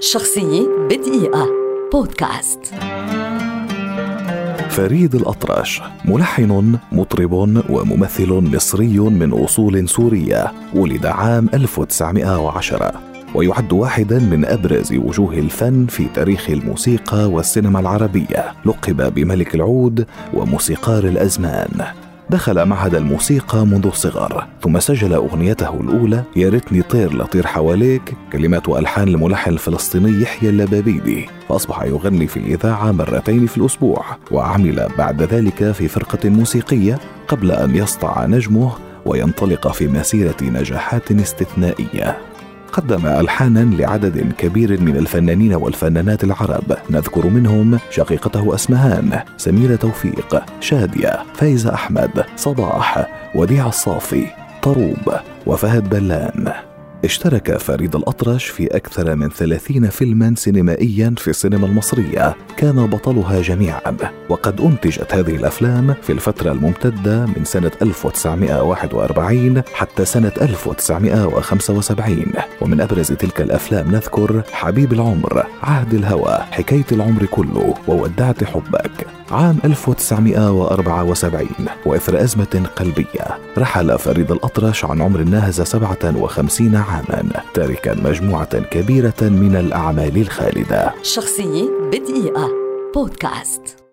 شخصية بدقيقة بودكاست. فريد الأطرش ملحن مطرب وممثل مصري من أصول سورية، ولد عام 1910 ويعد واحدا من أبرز وجوه الفن في تاريخ الموسيقى والسينما العربية. لقب بملك العود وموسيقار الأزمان. دخل معهد الموسيقى منذ الصغر، ثم سجل أغنيته الأولى يا ريتني طير لطير حواليك، كلمات وألحان الملحن الفلسطيني يحيى اللبابيدي، فأصبح يغني في الإذاعة مرتين في الأسبوع، وعمل بعد ذلك في فرقة موسيقية قبل أن يسطع نجمه وينطلق في مسيرة نجاحات استثنائية. قدم ألحانا لعدد كبير من الفنانين والفنانات العرب، نذكر منهم شقيقته أسمهان، سميرة توفيق، شادية، فايزة أحمد، صباح، وديع الصافي، طروب، وفهد بلان. اشترك فريد الأطرش في أكثر من 30 فيلما سينمائيا في السينما المصرية، كان بطلها جميعا، وقد أنتجت هذه الأفلام في الفترة الممتدة من سنة 1941 حتى سنة 1975. ومن أبرز تلك الأفلام نذكر حبيب العمر، عهد الهوى، حكاية العمر كله، وودعت حبك. عام 1974 وإثر أزمة قلبية رحل فريد الأطرش عن عمر ناهز 57 عاما، تاركا مجموعة كبيرة من الأعمال الخالدة. شخصية بدقيقة بودكاست.